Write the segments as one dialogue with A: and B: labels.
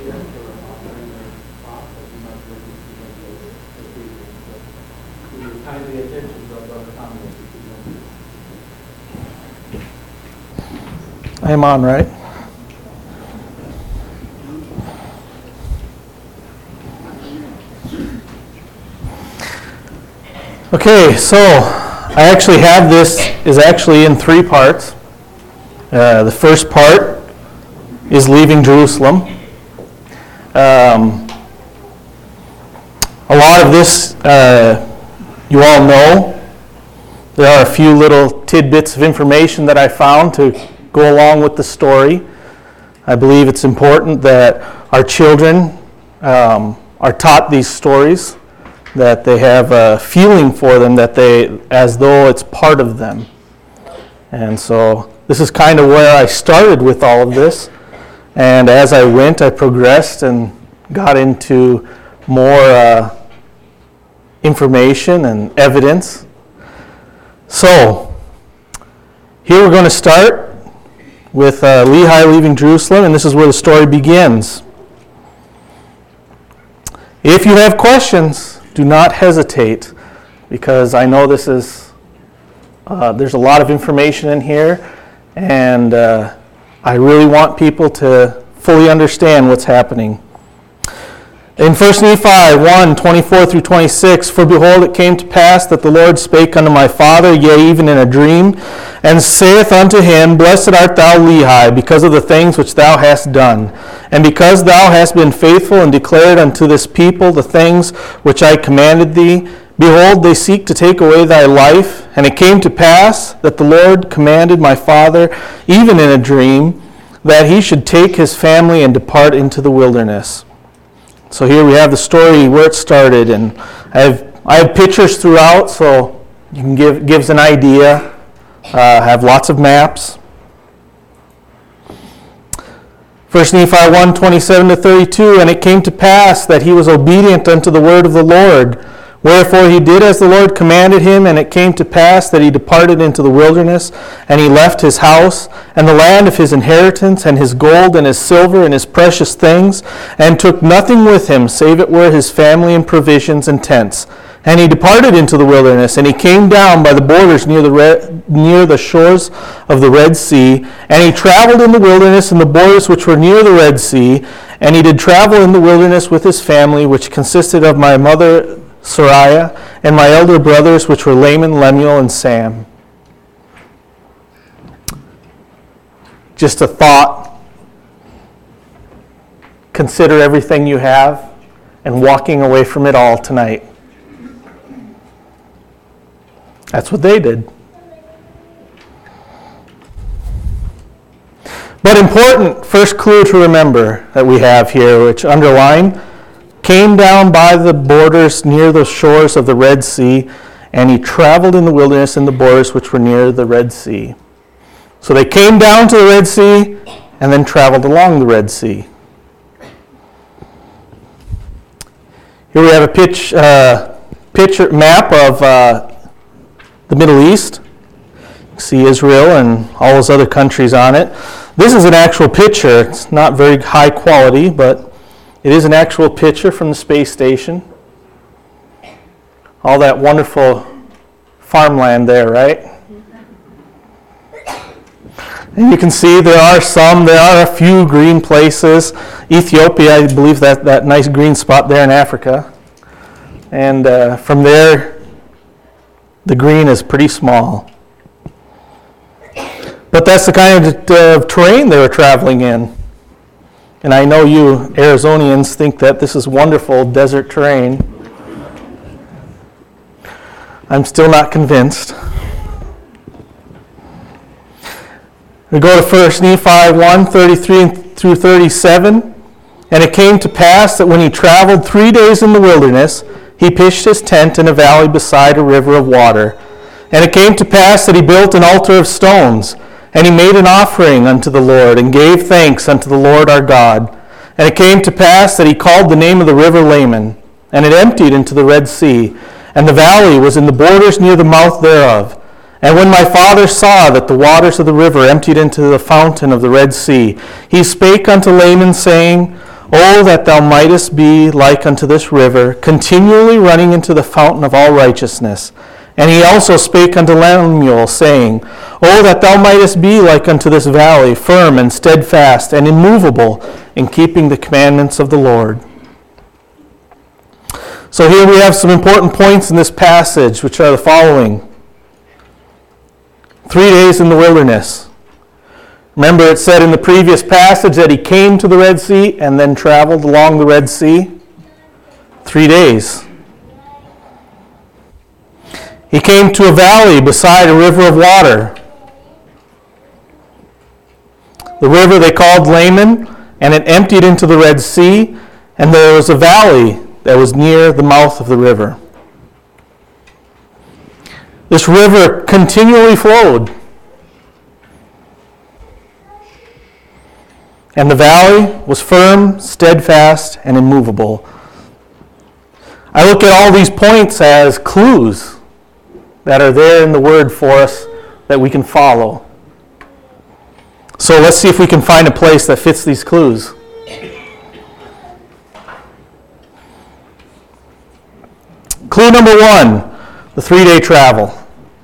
A: I am on, right? Okay, so I actually have this is actually in 3 parts. The first part is leaving Jerusalem. A lot of this you all know. There are a few little tidbits of information that I found to go along with the story. I believe it's important that our children are taught these stories, that they have a feeling for them, that they, as though it's part of them. And so this is kind of where I started with all of this. And as I went, I progressed and got into more information and evidence. So here we're going to start with Lehi leaving Jerusalem, and this is where the story begins. If you have questions, do not hesitate, because I know this is there's a lot of information in here, and I really want people to fully understand what's happening. In 1 Nephi 1, 24 through 26, For behold, it came to pass that the Lord spake unto my father, yea, even in a dream, and saith unto him, Blessed art thou, Lehi, because of the things which thou hast done, and because thou hast been faithful and declared unto this people the things which I commanded thee. Behold, they seek to take away thy life. And it came to pass that the Lord commanded my father, even in a dream, that he should take his family and depart into the wilderness. So here we have the story where it started, and I have pictures throughout, so you can gives an idea. Have lots of maps. 1 Nephi 1, 27 to 32, And it came to pass that he was obedient unto the word of the Lord. Wherefore he did as the Lord commanded him, and it came to pass that he departed into the wilderness, and he left his house, and the land of his inheritance, and his gold, and his silver, and his precious things, and took nothing with him, save it were his family and provisions and tents. And he departed into the wilderness, and he came down by the borders near the shores of the Red Sea, and he traveled in the wilderness in the borders which were near the Red Sea, and he did travel in the wilderness with his family, which consisted of my mother Sariah, and my elder brothers, which were Laman, Lemuel, and Sam. Just a thought. Consider everything you have and walking away from it all tonight. That's what they did. But important, first clue to remember that we have here, which underline, came down by the borders near the shores of the Red Sea, and he traveled in the wilderness in the borders which were near the Red Sea. So they came down to the Red Sea and then traveled along the Red Sea. Here we have a picture map of the Middle East. You can see Israel and all those other countries on it. This is an actual picture. It's not very high quality, but it is an actual picture from the space station. All that wonderful farmland there, right? And you can see there are a few green places. Ethiopia, I believe that nice green spot there in Africa. And from there, the green is pretty small. But that's the kind of terrain they were traveling in. And I know you Arizonians think that this is wonderful desert terrain. I'm still not convinced. We go to 1 Nephi 1, 33 through 37. And it came to pass that when he traveled 3 days in the wilderness, he pitched his tent in a valley beside a river of water. And it came to pass that he built an altar of stones, and he made an offering unto the Lord, and gave thanks unto the Lord our God. And it came to pass that he called the name of the river Laman, and it emptied into the Red Sea, and the valley was in the borders near the mouth thereof. And when my father saw that the waters of the river emptied into the fountain of the Red Sea, he spake unto Laman, saying, Oh, that thou mightest be like unto this river, continually running into the fountain of all righteousness. And he also spake unto Lemuel, saying, Oh, that thou mightest be like unto this valley, firm and steadfast and immovable, in keeping the commandments of the Lord. So here we have some important points in this passage, which are the following. 3 days in the wilderness. Remember, it said in the previous passage that he came to the Red Sea and then traveled along the Red Sea. 3 days. He came to a valley beside a river of water. The river they called Laman, and it emptied into the Red Sea, and there was a valley that was near the mouth of the river. This river continually flowed. And the valley was firm, steadfast, and immovable. I look at all these points as clues that are there in the Word for us that we can follow. So let's see if we can find a place that fits these clues. Clue number 1, the 3-day travel.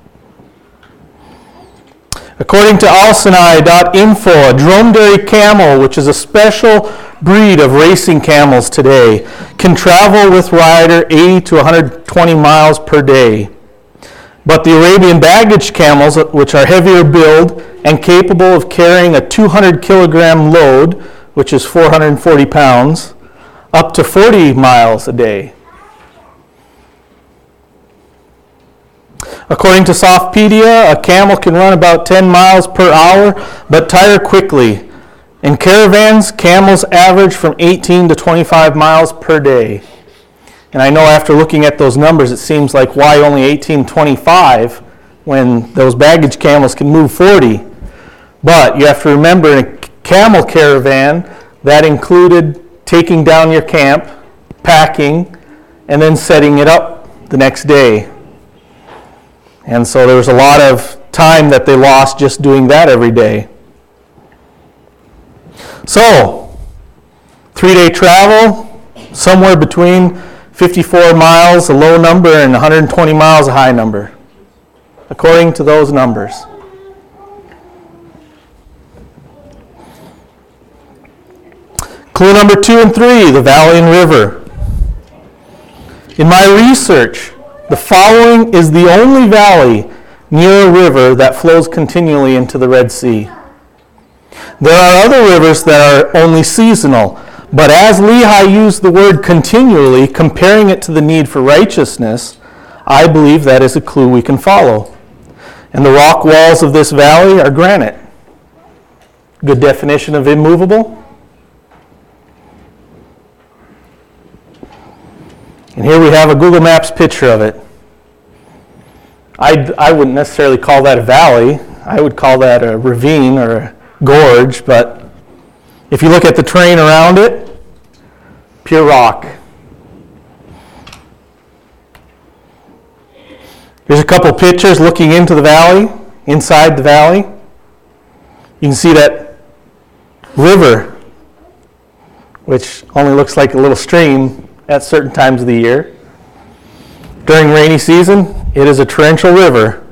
A: According to alsinai.info, a dromedary camel, which is a special breed of racing camels today, can travel with rider 80 to 120 miles per day. But the Arabian baggage camels, which are heavier build and capable of carrying a 200-kilogram load, which is 440 pounds, up to 40 miles a day. According to Softpedia, a camel can run about 10 miles per hour, but tire quickly. In caravans, camels average from 18 to 25 miles per day. And I know after looking at those numbers, it seems like why only 18, 25 when those baggage camels can move 40. But you have to remember, in a camel caravan, that included taking down your camp, packing, and then setting it up the next day. And so there was a lot of time that they lost just doing that every day. So, 3-day travel, somewhere between 54 miles, a low number, and 120 miles, a high number, according to those numbers. Clue number 2 and 3, the valley and river. In my research, the following is the only valley near a river that flows continually into the Red Sea. There are other rivers that are only seasonal, but as Lehi used the word continually, comparing it to the need for righteousness, I believe that is a clue we can follow. And the rock walls of this valley are granite. Good definition of immovable. And here we have a Google Maps picture of it. I wouldn't necessarily call that a valley. I would call that a ravine or a gorge, but if you look at the terrain around it, pure rock. Here's a couple pictures looking into the valley, inside the valley. You can see that river, which only looks like a little stream at certain times of the year. During rainy season, it is a torrential river.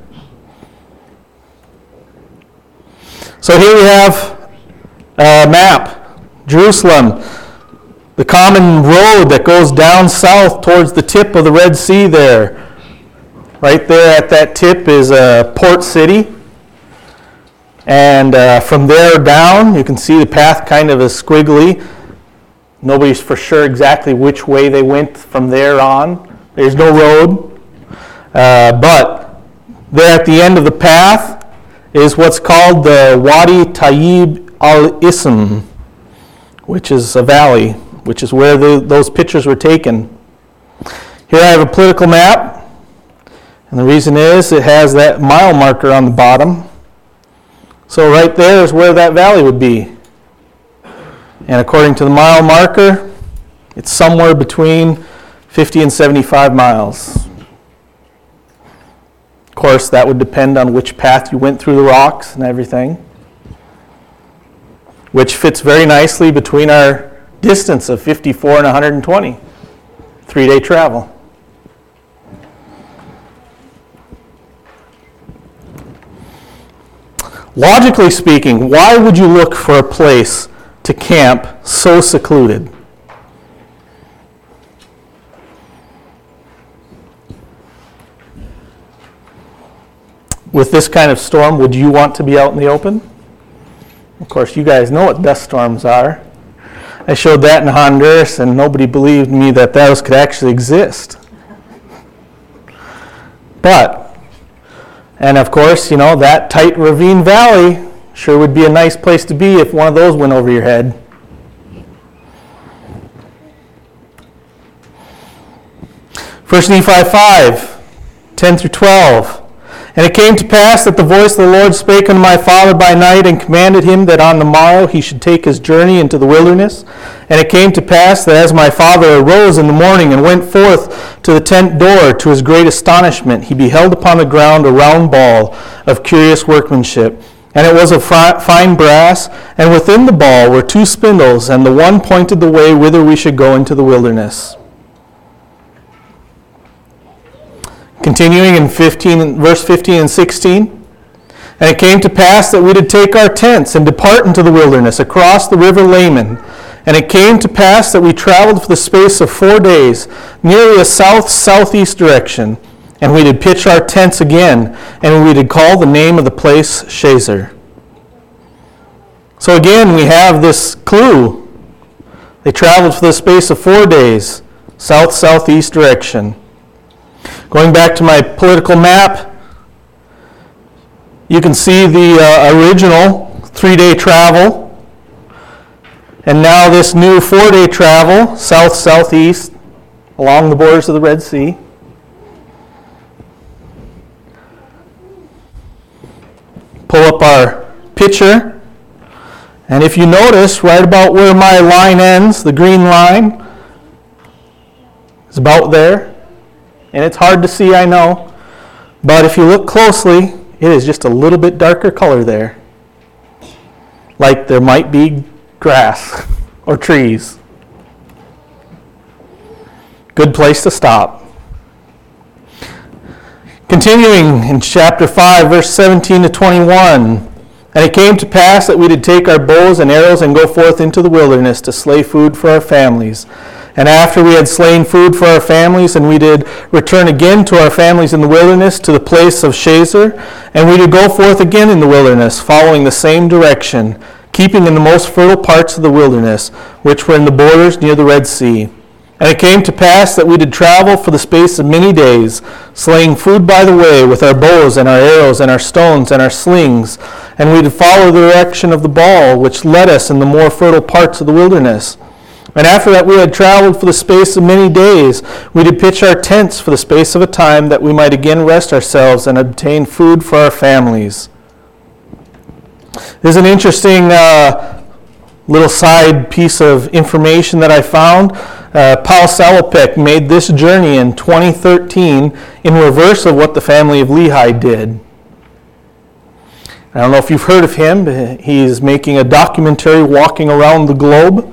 A: So here we have a map. Jerusalem, the common road that goes down south towards the tip of the Red Sea there. Right there at that tip is a port city. And from there down, you can see the path kind of is squiggly. Nobody's for sure exactly which way they went from there on. There's no road. But there at the end of the path is what's called the Wadi Tayyib al-Ism, which is a valley, which is where those pictures were taken. Here I have a political map, and the reason is it has that mile marker on the bottom. So right there is where that valley would be. And according to the mile marker, it's somewhere between 50 and 75 miles. Of course, that would depend on which path you went through the rocks and everything, which fits very nicely between our distance of 54 and 120. 3-day travel. Logically speaking, why would you look for a place to camp so secluded? With this kind of storm, would you want to be out in the open? Of course, you guys know what dust storms are. I showed that in Honduras, and nobody believed me that those could actually exist. And of course, that tight ravine valley sure would be a nice place to be if one of those went over your head. First Nephi 5, 10 through 12. And it came to pass that the voice of the Lord spake unto my father by night, and commanded him that on the morrow he should take his journey into the wilderness. And it came to pass that as my father arose in the morning and went forth to the tent door, to his great astonishment, he beheld upon the ground a round ball of curious workmanship. And it was of fine brass, and within the ball were 2 spindles, and the one pointed the way whither we should go into the wilderness. Continuing in verse 15 and 16. And it came to pass that we did take our tents and depart into the wilderness across the river Laman. And it came to pass that we traveled for the space of 4 days, nearly a south-southeast direction. And we did pitch our tents again, and we did call the name of the place Shazer. So again, we have this clue. They traveled for the space of 4 days, south-southeast direction. Going back to my political map, you can see the original 3-day travel, and now this new 4-day travel, south-southeast, along the borders of the Red Sea. Pull up our picture, and if you notice, right about where my line ends, the green line, is about there. And it's hard to see, I know, but if you look closely, it is just a little bit darker color there. Like there might be grass or trees. Good place to stop. Continuing in chapter 5, verse 17 to 21. And it came to pass that we did take our bows and arrows and go forth into the wilderness to slay food for our families. And after we had slain food for our families, and we did return again to our families in the wilderness, to the place of Shazer, and we did go forth again in the wilderness, following the same direction, keeping in the most fertile parts of the wilderness, which were in the borders near the Red Sea. And it came to pass that we did travel for the space of many days, slaying food by the way with our bows and our arrows and our stones and our slings. And we did follow the direction of the ball, which led us in the more fertile parts of the wilderness. And after that we had traveled for the space of many days, we did pitch our tents for the space of a time, that we might again rest ourselves and obtain food for our families. There's an interesting little side piece of information that I found. Paul Salopek made this journey in 2013 in reverse of what the family of Lehi did. I don't know if you've heard of him, but he's making a documentary walking around the globe.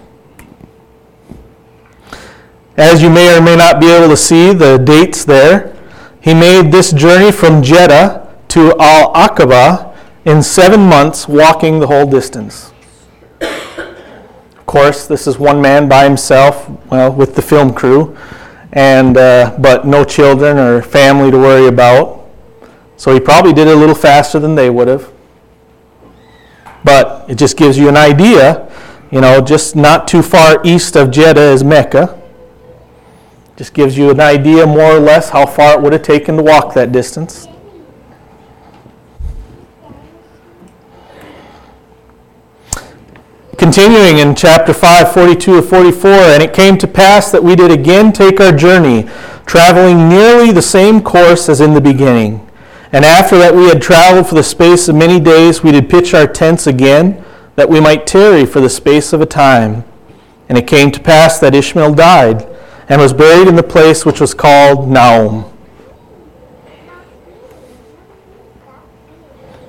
A: As you may or may not be able to see the dates there, he made this journey from Jeddah to Al-Aqaba in 7 months, walking the whole distance. Of course, this is one man by himself, with the film crew, and but no children or family to worry about. So he probably did it a little faster than they would have. But it just gives you an idea, just not too far east of Jeddah is Mecca. Just gives you an idea more or less how far it would have taken to walk that distance. Continuing in chapter 5, 42 to 44, and it came to pass that we did again take our journey, traveling nearly the same course as in the beginning. And after that we had traveled for the space of many days, we did pitch our tents again, that we might tarry for the space of a time. And it came to pass that Ishmael died, and was buried in the place which was called Naum.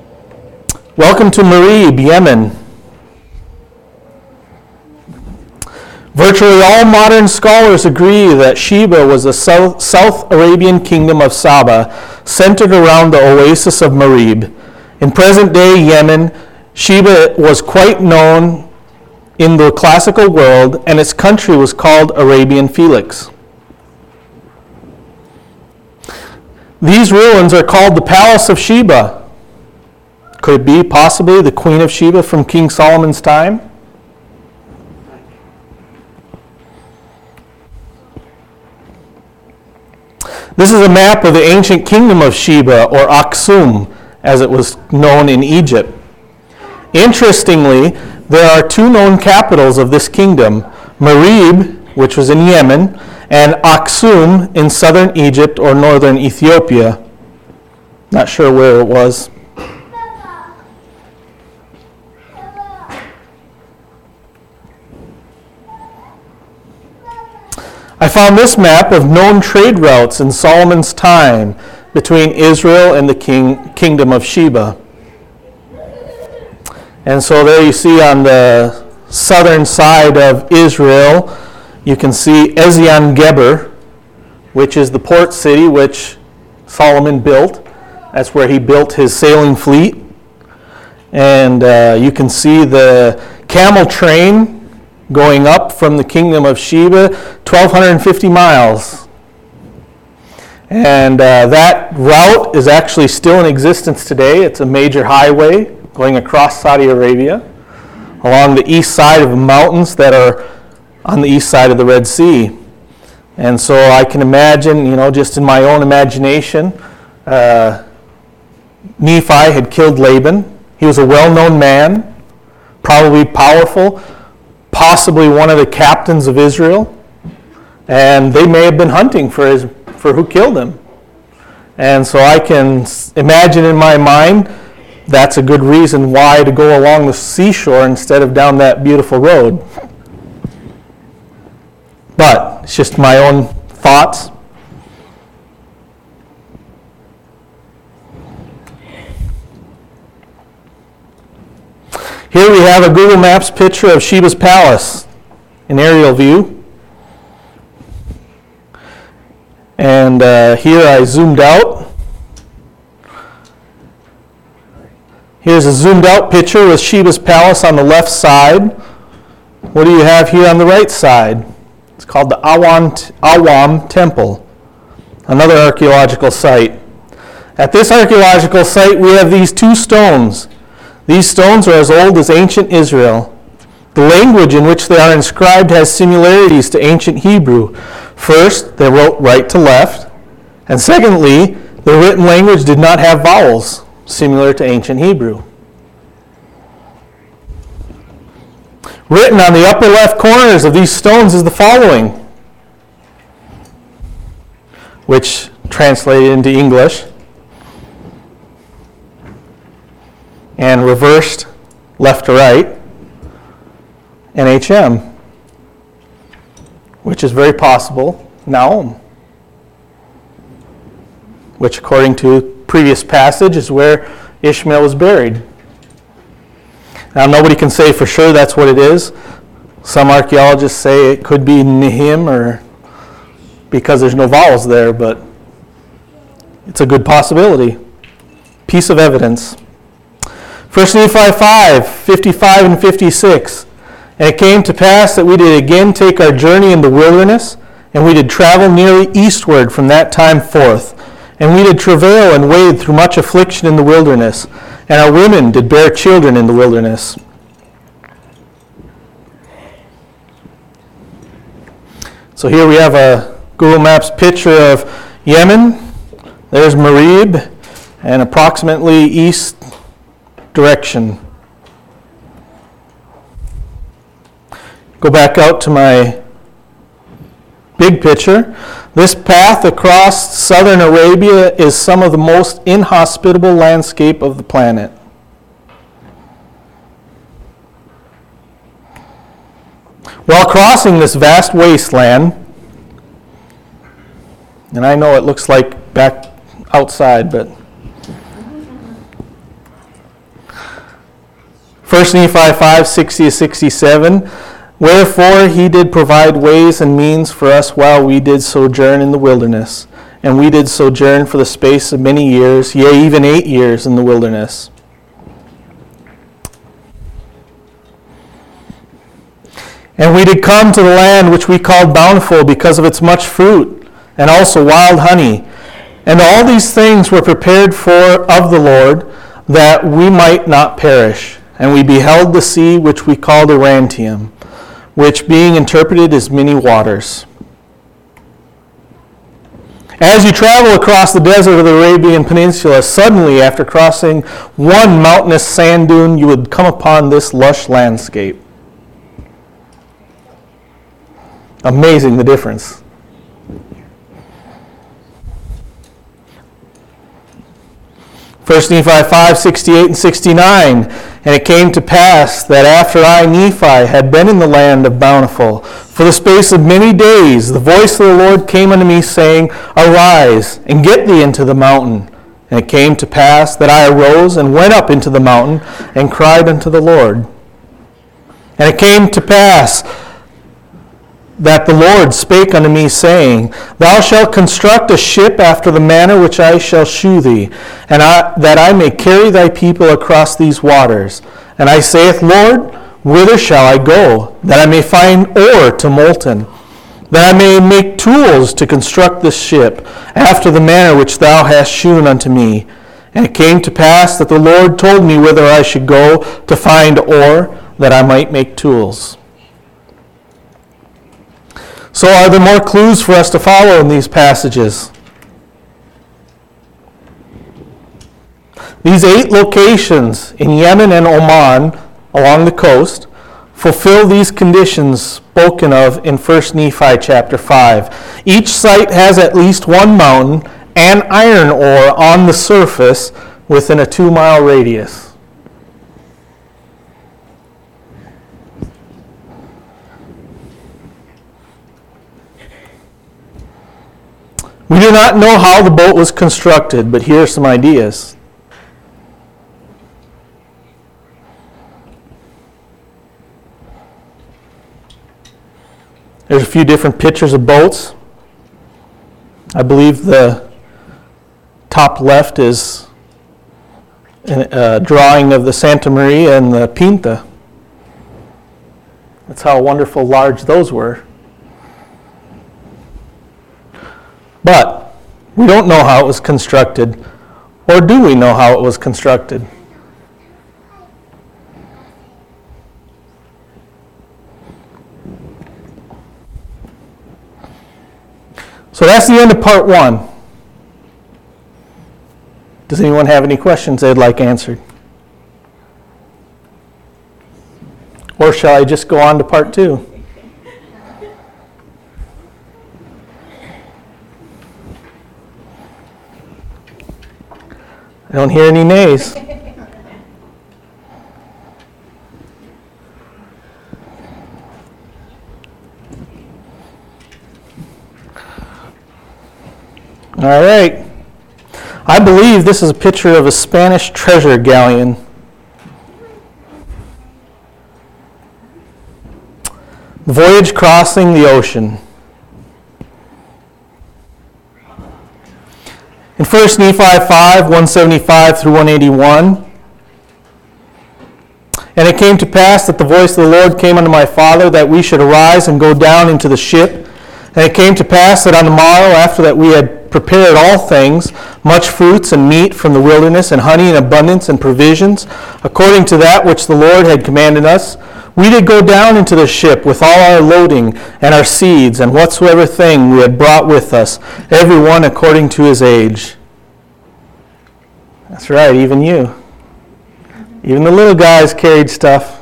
A: Welcome to Marib, Yemen. Virtually all modern scholars agree that Sheba was a South Arabian kingdom of Saba, centered around the oasis of Marib. In present-day Yemen, Sheba was quite known in the classical world, and its country was called Arabian Felix. These ruins are called the Palace of Sheba. Could it be possibly the Queen of Sheba from King Solomon's time? This is a map of the ancient kingdom of Sheba, or Aksum, as it was known in Egypt. Interestingly, there are two known capitals of this kingdom, Marib, which was in Yemen, and Aksum in southern Egypt or northern Ethiopia. Not sure where it was. I found this map of known trade routes in Solomon's time between Israel and the kingdom of Sheba. And so there you see on the southern side of Israel, you can see Ezion Geber, which is the port city which Solomon built. That's where he built his sailing fleet. And you can see the camel train going up from the kingdom of Sheba, 1,250 miles. And that route is actually still in existence today. It's a major highway going across Saudi Arabia along the east side of the mountains that are on the east side of the Red Sea. And so I can imagine, just in my own imagination, Nephi had killed Laban. He was a well-known man, probably powerful, possibly one of the captains of Israel, and they may have been hunting for who killed him. And so I can imagine in my mind that's a good reason why to go along the seashore instead of down that beautiful road. But it's just my own thoughts. Here we have a Google Maps picture of Sheba's palace, an aerial view. And here I zoomed out. Here's a zoomed out picture with Sheba's palace on the left side. What do you have here on the right side? It's called the Awam Temple, another archaeological site. At this archaeological site we have these two stones. These stones are as old as ancient Israel. The language in which they are inscribed has similarities to ancient Hebrew. First, they wrote right to left, and secondly, the written language did not have vowels, similar to ancient Hebrew. Written on the upper left corners of these stones is the following, which translated into English, and reversed left to right, NHM, which is very possible, Naum, which according to previous passage is where Ishmael was buried. Now nobody can say for sure that's what it is. Some archaeologists say it could be Nahim, or because there's no vowels there, but it's a good possibility. Piece of evidence. 1 Nephi 5, 55 and 56. And it came to pass that we did again take our journey in the wilderness, and we did travel nearly eastward from that time forth. And we did travail and wade through much affliction in the wilderness, and our women did bear children in the wilderness. So here we have a Google Maps picture of Yemen. There's Marib, and approximately east direction. Go back out to my big picture. This path across southern Arabia is some of the most inhospitable landscape of the planet. While crossing this vast wasteland, and I know it looks like back outside, but 1 Nephi 5, 60 to 67, Wherefore he did provide ways and means for us while we did sojourn in the wilderness. And we did sojourn for the space of many years, yea, even 8 years in the wilderness. And we did come to the land which we called bountiful because of its much fruit, and also wild honey. And all these things were prepared of the Lord, that we might not perish. And we beheld the sea which we called Arantium, which being interpreted is many waters. As you travel across the desert of the Arabian Peninsula, suddenly after crossing one mountainous sand dune, you would come upon this lush landscape. Amazing the difference. First Nephi 5:68 and 69. And it came to pass that after I, Nephi, had been in the land of Bountiful, for the space of many days, the voice of the Lord came unto me, saying, Arise, and get thee into the mountain. And it came to pass that I arose and went up into the mountain, and cried unto the Lord. And it came to pass that the Lord spake unto me, saying, Thou shalt construct a ship after the manner which I shall shew thee, and that I may carry thy people across these waters. And I saith, Lord, whither shall I go, that I may find ore to molten, that I may make tools to construct this ship, after the manner which thou hast shewn unto me? And it came to pass that the Lord told me whither I should go to find ore, that I might make tools. So are there more clues for us to follow in these passages? These 8 locations in Yemen and Oman along the coast fulfill these conditions spoken of in 1 Nephi chapter 5. Each site has at least one mountain and iron ore on the surface within a 2-mile radius. We do not know how the boat was constructed, but here are some ideas. There's a few different pictures of boats. I believe the top left is a drawing of the Santa Maria and the Pinta. That's how wonderful large those were. But we don't know how it was constructed, or do we know how it was constructed? So that's the end of part 1. Does anyone have any questions they'd like answered? Or shall I just go on to part 2? I don't hear any nays. All right. I believe this is a picture of a Spanish treasure galleon. The voyage crossing the ocean. In 1 Nephi 5, 175 through 181, And it came to pass that the voice of the Lord came unto my father, that we should arise and go down into the ship. And it came to pass that on the morrow, after that we had prepared all things, much fruits and meat from the wilderness, and honey in abundance and provisions, according to that which the Lord had commanded us, we did go down into the ship with all our loading and our seeds, and whatsoever thing we had brought with us, every one according to his age. That's right, even you. Even the little guys carried stuff.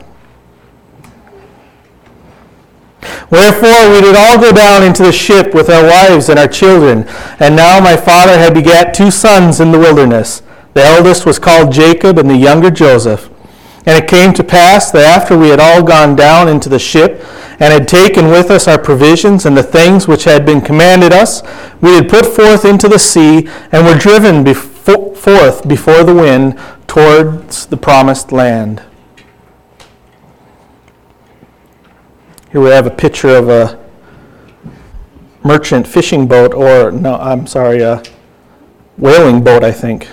A: Wherefore we did all go down into the ship with our wives and our children. And now my father had begat 2 sons in the wilderness. The eldest was called Jacob, and the younger Joseph. And it came to pass that after we had all gone down into the ship, and had taken with us our provisions and the things which had been commanded us, we had put forth into the sea, and were driven forth before the wind towards the promised land. Here we have a picture of a merchant fishing boat, or no, I'm sorry, a whaling boat, I think.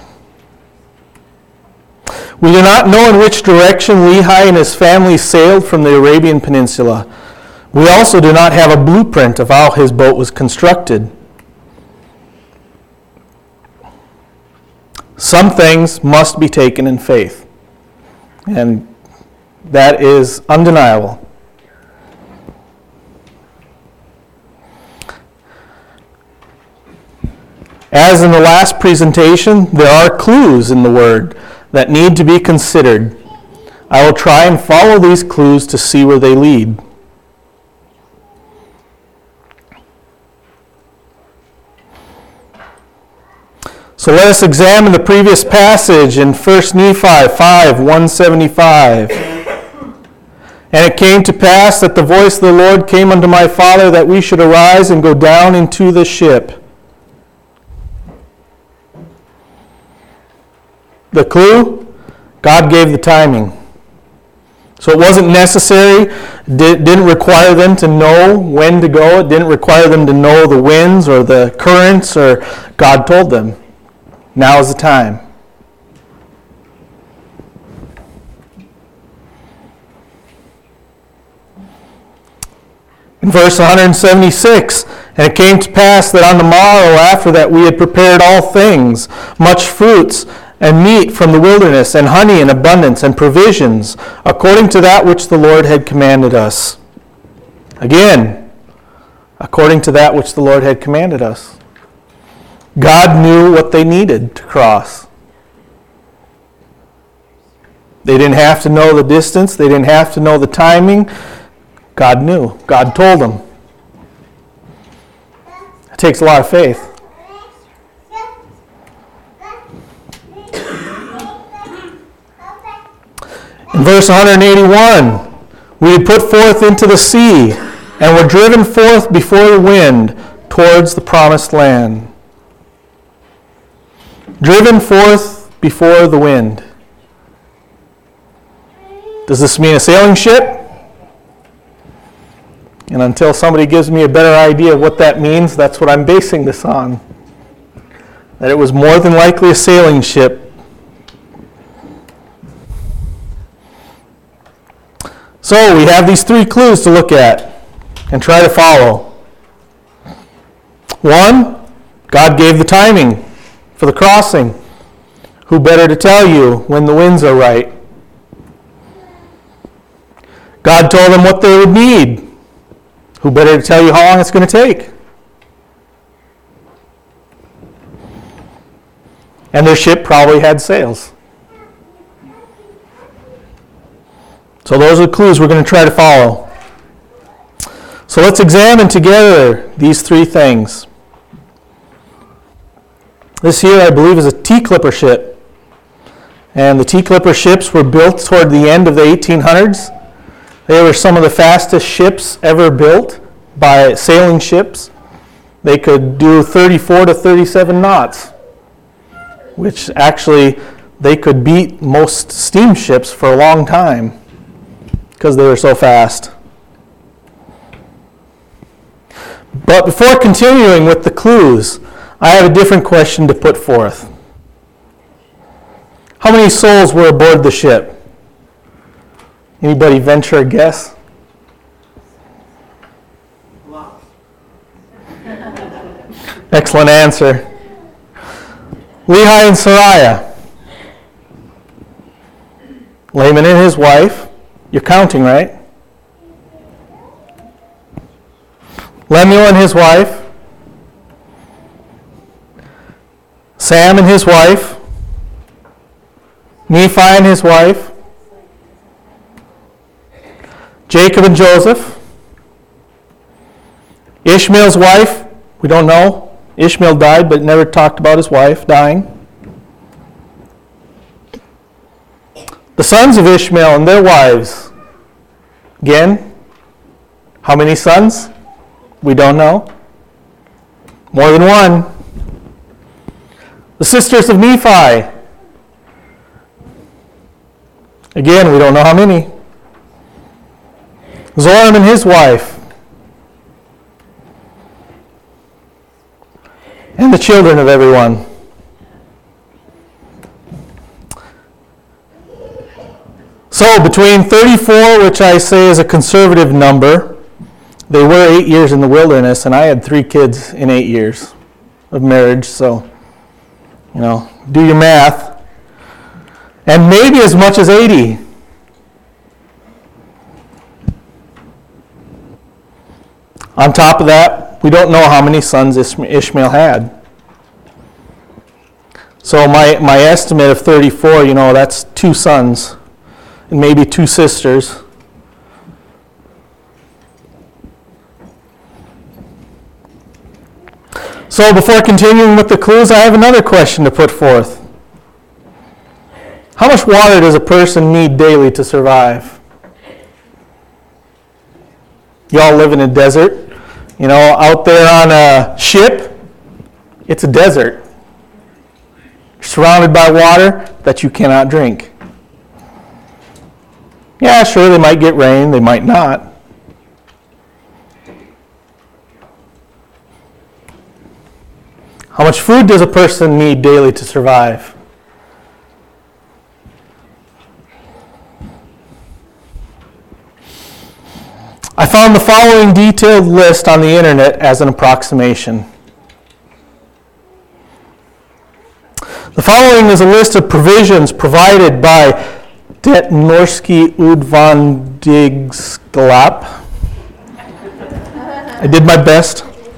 A: We do not know in which direction Lehi and his family sailed from the Arabian Peninsula. We also do not have a blueprint of how his boat was constructed. Some things must be taken in faith, and that is undeniable. As in the last presentation, there are clues in the Word that need to be considered. I will try and follow these clues to see where they lead. So let us examine the previous passage in 1 Nephi 5, 175. And it came to pass that the voice of the Lord came unto my father that we should arise and go down into the ship. The clue? God gave the timing. So it wasn't necessary, didn't require them to know when to go, it didn't require them to know the winds or the currents, or God told them, now is the time. In verse 176, and it came to pass that on the morrow after that we had prepared all things, much fruits, and meat from the wilderness, and honey in abundance, and provisions, according to that which the Lord had commanded us. Again, according to that which the Lord had commanded us. God knew what they needed to cross. They didn't have to know the distance. They didn't have to know the timing. God knew. God told them. It takes a lot of faith. In verse 181, we had put forth into the sea, and were driven forth before the wind towards the promised land. Driven forth before the wind. Does this mean a sailing ship? And until somebody gives me a better idea of what that means, that's what I'm basing this on. That it was more than likely a sailing ship. So we have these three clues to look at and try to follow. One, God gave the timing for the crossing. Who better to tell you when the winds are right? God told them what they would need. Who better to tell you how long it's going to take? And their ship probably had sails. So those are the clues we're going to try to follow. So let's examine together these three things. This here, I believe, is a T-Clipper ship. And the T-Clipper ships were built toward the end of the 1800s. They were some of the fastest ships ever built by sailing ships. They could do 34 to 37 knots, which actually they could beat most steamships for a long time because they were so fast. But before continuing with the clues, I have a different question to put forth. How many souls were aboard the ship? Anybody venture a guess?
B: Lots.
A: Excellent answer. Lehi and Sariah. Laman and his wife. You're counting, right? Lemuel and his wife. Sam and his wife. Nephi and his wife. Jacob and Joseph. Ishmael's wife, we don't know. Ishmael died, but never talked about his wife dying. The sons of Ishmael and their wives. Again, how many sons? We don't know. More than one. The sisters of Nephi. Again, we don't know how many. Zoram and his wife, and the children of everyone. So between 34, which I say is a conservative number, they were 8 years in the wilderness, and I had 3 kids in 8 years of marriage, so, do your math. And maybe as much as 80. On top of that, we don't know how many sons Ishmael had. So my estimate of 34, that's 2 sons and maybe 2 sisters. So before continuing with the clues, I have another question to put forth. How much water does a person need daily to survive? You all live in a desert. Out there on a ship, it's a desert. You're surrounded by water that you cannot drink. Yeah, sure, they might get rain, they might not. How much food does a person need daily to survive? I found the following detailed list on the internet as an approximation. The following is a list of provisions provided by Det Norske Udvandingsselskab. I did my best.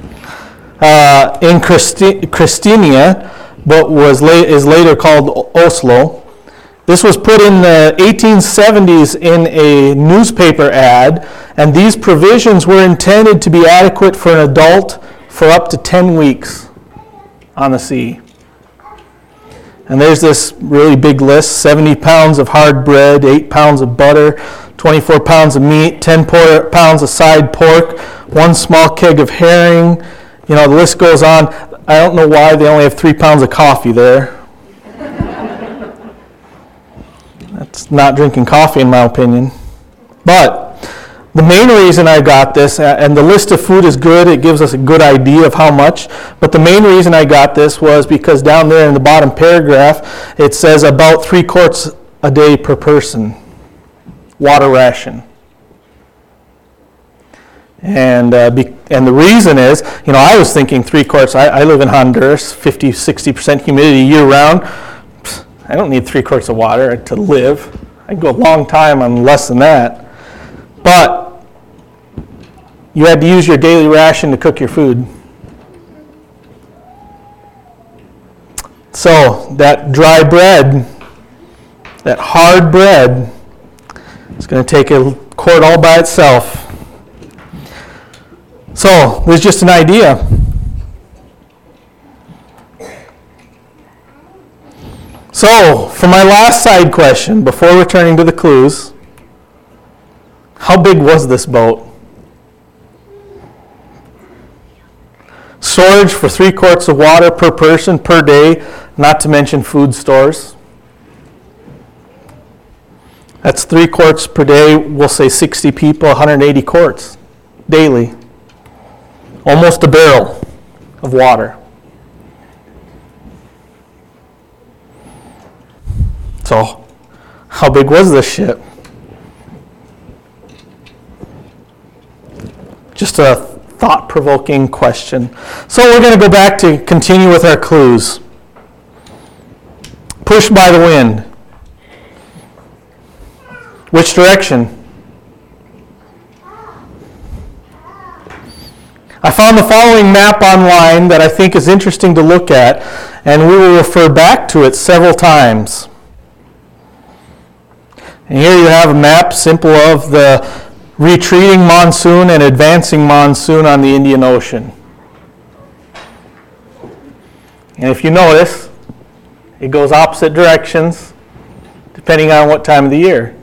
A: In Christiania, but is later called Oslo. This was put in the 1870s in a newspaper ad, and these provisions were intended to be adequate for an adult for up to 10 weeks on the sea. And there's this really big list: 70 pounds of hard bread, 8 pounds of butter, 24 pounds of meat, 10 pounds of side pork, 1 small keg of herring. The list goes on. I don't know why they only have 3 pounds of coffee there. That's not drinking coffee, in my opinion. But the main reason I got this, and the list of food is good, it gives us a good idea of how much, but the main reason I got this was because down there in the bottom paragraph, it says about 3 quarts a day per person, water ration. And the reason is, I was thinking 3 quarts. I live in Honduras, 50, 60% humidity year round. I don't need 3 quarts of water to live. I can go a long time on less than that. But you had to use your daily ration to cook your food. So that dry bread, that hard bread, is going to take a quart all by itself. So there's just an idea. So, for my last side question, before returning to the clues, how big was this boat? Storage for 3 quarts of water per person per day, not to mention food stores. That's 3 quarts per day. We'll say 60 people, 180 quarts daily. Almost a barrel of water. So, how big was this ship? Just a thought-provoking question. So we're going to go back to continue with our clues. Pushed by the wind. Which direction? I found the following map online that I think is interesting to look at, and we will refer back to it several times. And here you have a map, simple, of the retreating monsoon and advancing monsoon on the Indian Ocean. And if you notice, it goes opposite directions depending on what time of the year.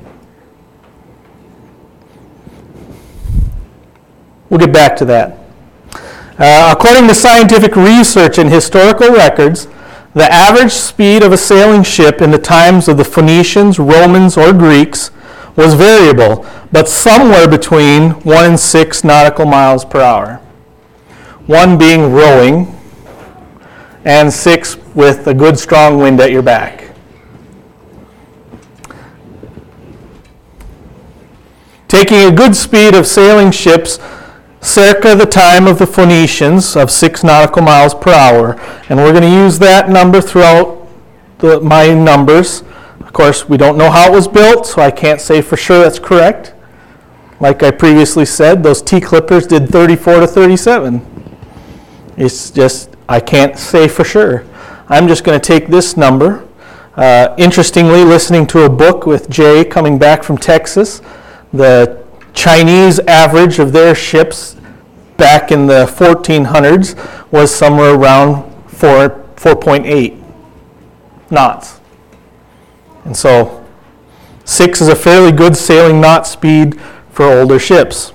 A: We'll get back to that. According to scientific research and historical records, the average speed of a sailing ship in the times of the Phoenicians, Romans, or Greeks was variable, but somewhere between 1 and 6 nautical miles per hour. 1 being rowing, and 6 with a good strong wind at your back. Taking a good speed of sailing ships circa the time of the Phoenicians of 6 nautical miles per hour, and we're going to use that number throughout my numbers. Of course, we don't know how it was built, so I can't say for sure that's correct. Like I previously said, those T-clippers did 34 to 37. It's just, I can't say for sure. I'm just going to take this number. Interestingly, listening to a book with Jay coming back from Texas, the Chinese average of their ships back in the 1400s was somewhere around 4.8 knots. And so 6 is a fairly good sailing knot speed for older ships.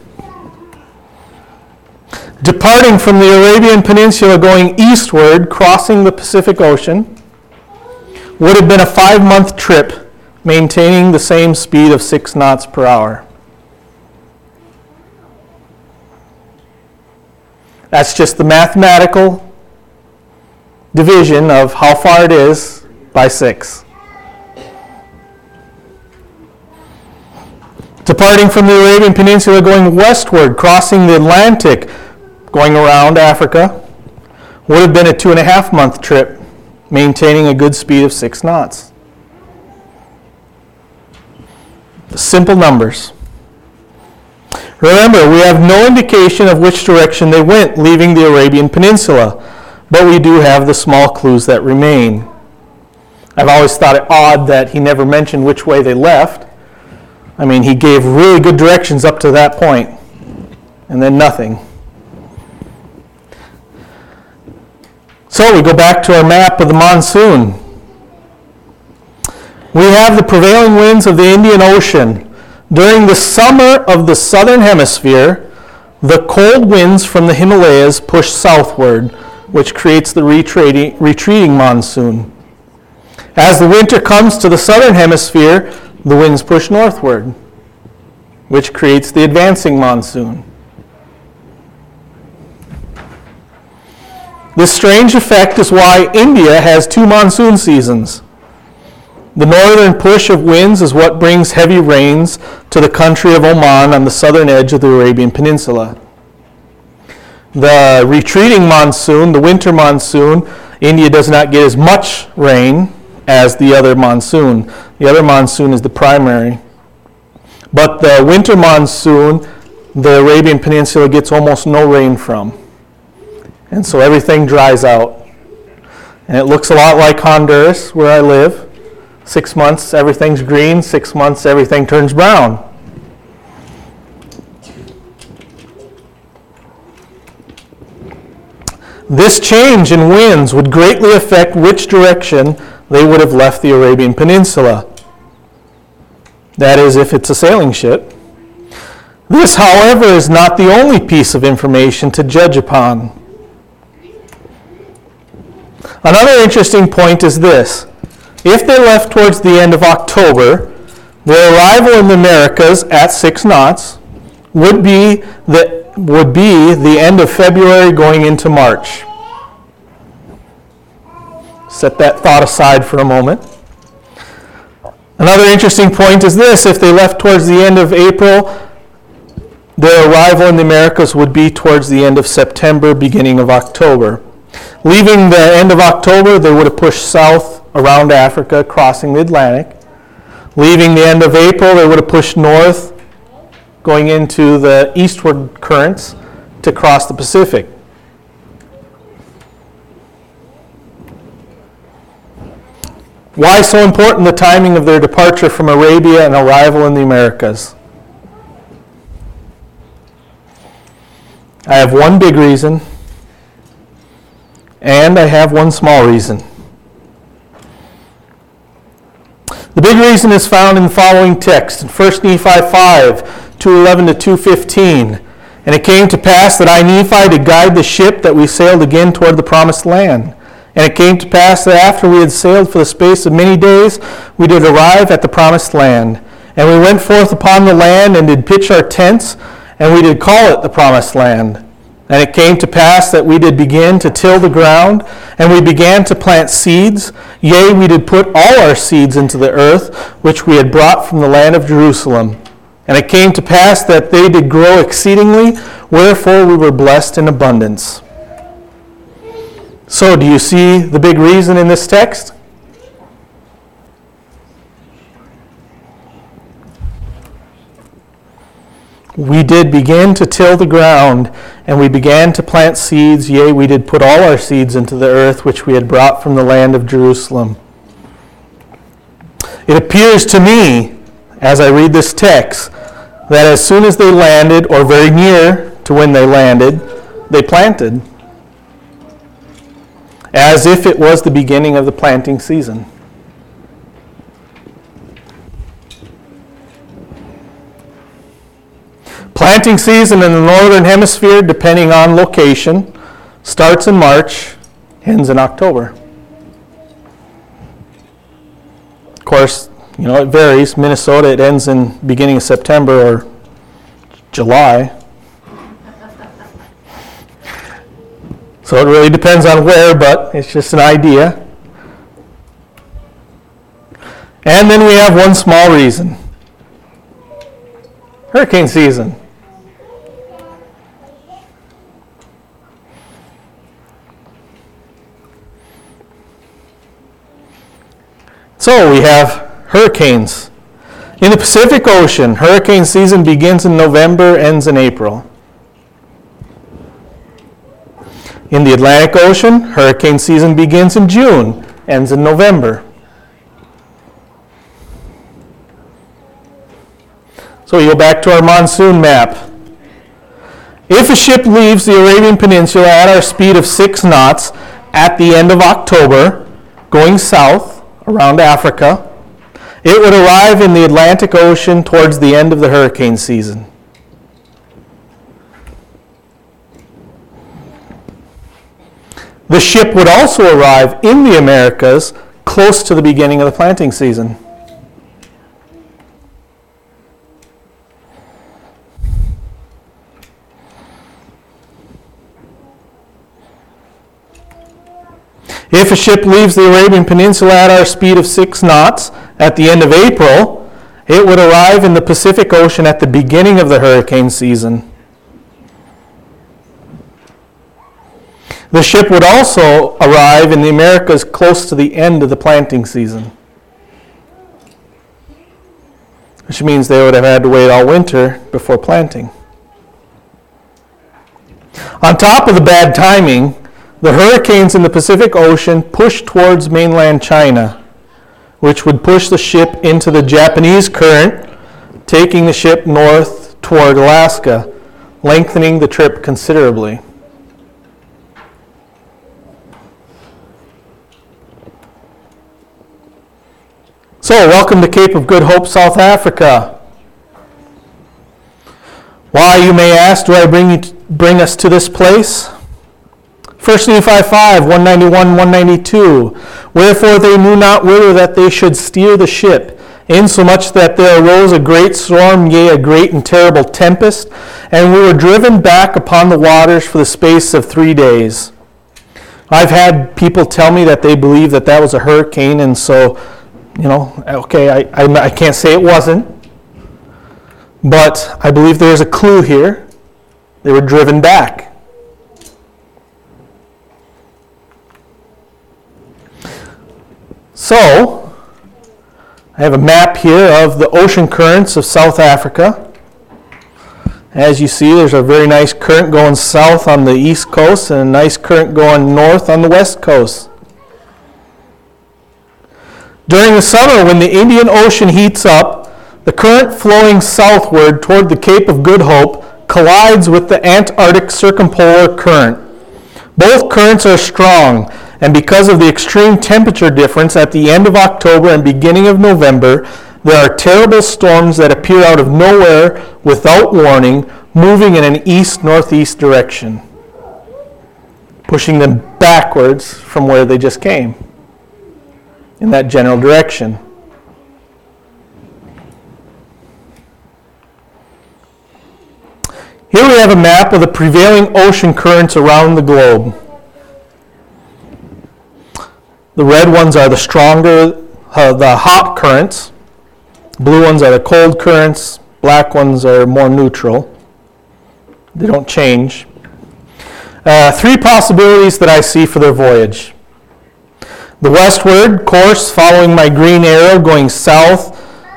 A: Departing from the Arabian Peninsula going eastward, crossing the Pacific Ocean, would have been a 5-month trip, maintaining the same speed of 6 knots per hour. That's just the mathematical division of how far it is by 6. Departing from the Arabian Peninsula going westward, crossing the Atlantic, going around Africa, would have been a 2.5-month trip, maintaining a good speed of 6 knots. Simple numbers. Remember, we have no indication of which direction they went leaving the Arabian Peninsula, but we do have the small clues that remain. I've always thought it odd that he never mentioned which way they left. I mean, he gave really good directions up to that point, and then nothing. So we go back to our map of the monsoon. We have the prevailing winds of the Indian Ocean. During the summer of the southern hemisphere, the cold winds from the Himalayas push southward, which creates the retreating monsoon. As the winter comes to the southern hemisphere, the winds push northward, which creates the advancing monsoon. This strange effect is why India has 2 monsoon seasons. The northern push of winds is what brings heavy rains to the country of Oman on the southern edge of the Arabian Peninsula. The retreating monsoon, the winter monsoon, India does not get as much rain as the other monsoon. The other monsoon is the primary. But the winter monsoon, the Arabian Peninsula gets almost no rain from. And so everything dries out. And it looks a lot like Honduras, where I live. 6 months, everything's green. 6 months, everything turns brown. This change in winds would greatly affect which direction they would have left the Arabian Peninsula. That is, if it's a sailing ship. This, however, is not the only piece of information to judge upon. Another interesting point is this. If they left towards the end of October, their arrival in the Americas at 6 knots would be the end of February going into March. Set that thought aside for a moment. Another interesting point is this. If they left towards the end of April, their arrival in the Americas would be towards the end of September, beginning of October. Leaving the end of October, they would have pushed south around Africa, crossing the Atlantic. Leaving the end of April, they would have pushed north, going into the eastward currents to cross the Pacific. Why so important the timing of their departure from Arabia and arrival in the Americas? I have one big reason, and I have one small reason. The big reason is found in the following text, in 1 Nephi 5, 2:11 to 2:15. And it came to pass that I, Nephi, did guide the ship that we sailed again toward the promised land. And it came to pass that after we had sailed for the space of many days, we did arrive at the promised land. And we went forth upon the land, and did pitch our tents, and we did call it the promised land. And it came to pass that we did begin to till the ground, and we began to plant seeds. Yea, we did put all our seeds into the earth, which we had brought from the land of Jerusalem. And it came to pass that they did grow exceedingly, wherefore we were blessed in abundance. So, do you see the big reason in this text? We did begin to till the ground, and we began to plant seeds. Yea, we did put all our seeds into the earth, which we had brought from the land of Jerusalem. It appears to me, as I read this text, that as soon as they landed, or very near to when they landed, they planted, as if it was the beginning of the planting season. Planting season in the northern hemisphere, depending on location, starts in March, ends in October. Of course, it varies. Minnesota, it ends in beginning of September or July. So it really depends on where, but it's just an idea. And then we have one small reason. Hurricane season. So we have hurricanes. In the Pacific Ocean, hurricane season begins in November, ends in April. In the Atlantic Ocean, hurricane season begins in June, ends in November. So we go back to our monsoon map. If a ship leaves the Arabian Peninsula at our speed of 6 knots at the end of October, going south around Africa, it would arrive in the Atlantic Ocean towards the end of the hurricane season. The ship would also arrive in the Americas close to the beginning of the planting season. If a ship leaves the Arabian Peninsula at our speed of 6 knots at the end of April, it would arrive in the Pacific Ocean at the beginning of the hurricane season. The ship would also arrive in the Americas close to the end of the planting season, which means they would have had to wait all winter before planting. On top of the bad timing, the hurricanes in the Pacific Ocean push towards mainland China, which would push the ship into the Japanese current, taking the ship north toward Alaska, lengthening the trip considerably. So, welcome to Cape of Good Hope, South Africa. Why, you may ask, do I bring us to this place? 1 Nephi 5, 191, 192. Wherefore they knew not whither that they should steer the ship, insomuch that there arose a great storm, yea, a great and terrible tempest, and we were driven back upon the waters for the space of 3 days. I've had people tell me that they believe that was a hurricane, and so, okay, I can't say it wasn't, but I believe there's a clue here. They were driven back. So, I have a map here of the ocean currents of South Africa. As you see, there's a very nice current going south on the east coast and a nice current going north on the west coast. During the summer, when the Indian Ocean heats up, the current flowing southward toward the Cape of Good Hope collides with the Antarctic circumpolar current. Both currents are strong, and because of the extreme temperature difference at the end of October and beginning of November, there are terrible storms that appear out of nowhere without warning, moving in an east-northeast direction, pushing them backwards from where they just came, in that general direction. Here we have a map of the prevailing ocean currents around the globe. The red ones are the stronger, the hot currents. Blue ones are the cold currents. Black ones are more neutral. They don't change. Three possibilities that I see for their voyage. The westward course, following my green arrow, going south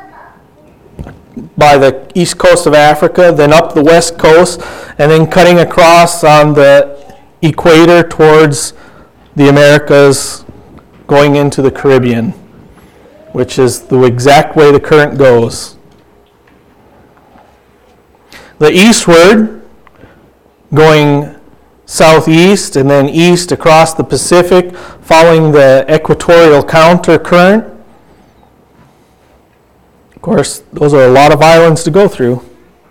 A: by the east coast of Africa, then up the west coast, and then cutting across on the equator towards the Americas, going into the Caribbean, which is the exact way the current goes. The eastward, going southeast and then east across the Pacific, following the equatorial counter current. Of course, those are a lot of islands to go through.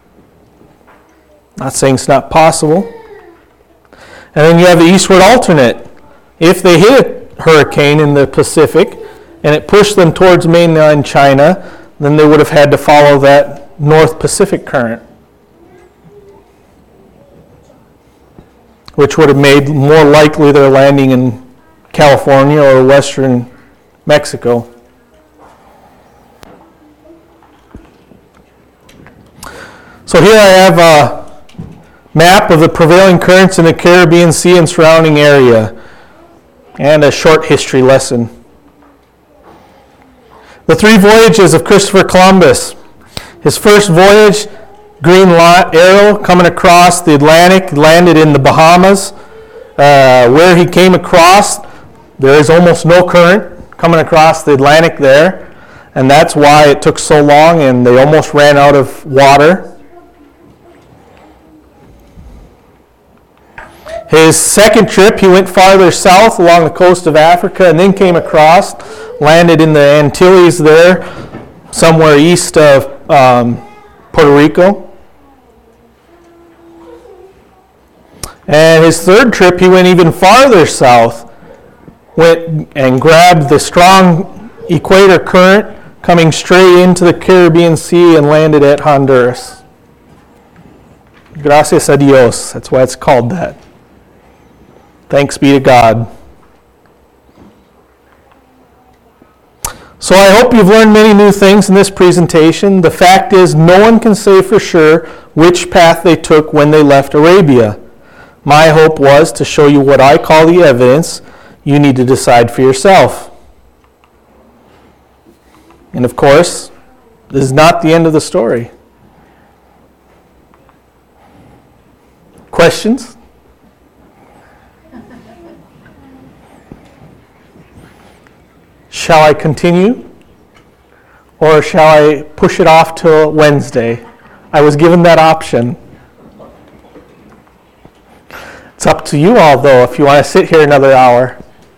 A: Not saying it's not possible. And then you have the eastward alternate. If they hit a hurricane in the Pacific and it pushed them towards mainland China, then they would have had to follow that North Pacific current, which would have made more likely their landing in California or western Mexico. So here I have a map of the prevailing currents in the Caribbean Sea and surrounding area, and a short history lesson. The three voyages of Christopher Columbus. His first voyage, green arrow, coming across the Atlantic, landed in the Bahamas. Where he came across, there is almost no current coming across the Atlantic there, and that's why it took so long and they almost ran out of water. His second trip, he went farther south along the coast of Africa and then came across, landed in the Antilles there, somewhere east of Puerto Rico. And his third trip, he went even farther south, went and grabbed the strong equator current coming straight into the Caribbean Sea and landed at Honduras. Gracias a Dios, that's why it's called that. Thanks be to God. So I hope you've learned many new things in this presentation. The fact is, no one can say for sure which path they took when they left Arabia. My hope was to show you what I call the evidence. You need to decide for yourself. And of course, this is not the end of the story. Questions? Shall I continue? Or shall I push it off till Wednesday? I was given that option. It's up to you all, though, if you want to sit here another hour.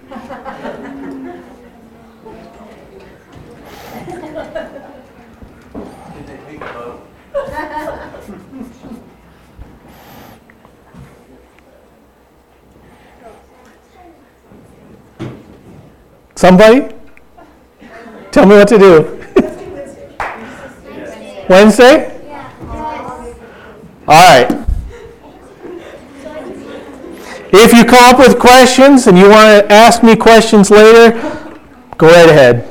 A: Somebody? Tell me what to do. Wednesday? All right. If you come up with questions and you want to ask me questions later, go right ahead.